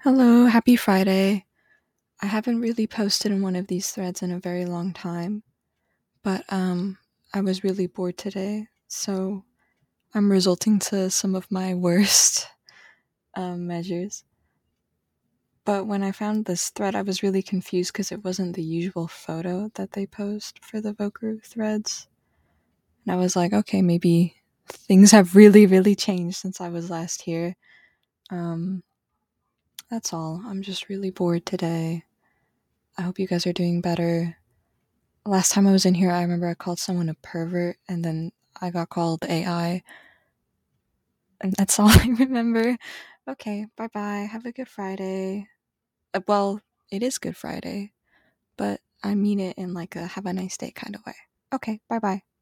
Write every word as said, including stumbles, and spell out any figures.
Hello, happy Friday. I haven't really posted in one of these threads in a very long time, but um I was really bored today, so I'm resorting to some of my worst um, measures. But when I found this thread, I was really confused because it wasn't the usual photo that they post for the Voker threads. And I was like, okay, maybe things have really, really changed since I was last here. Um, that's all. I'm just really bored today. I hope you guys are doing better. Last time I was in here, I remember I called someone a pervert, and then I got called A I, and that's all I remember. Okay, bye bye. Have a good Friday. Uh, well, it is Good Friday, but I mean it in like a have a nice day kind of way. Okay, bye bye.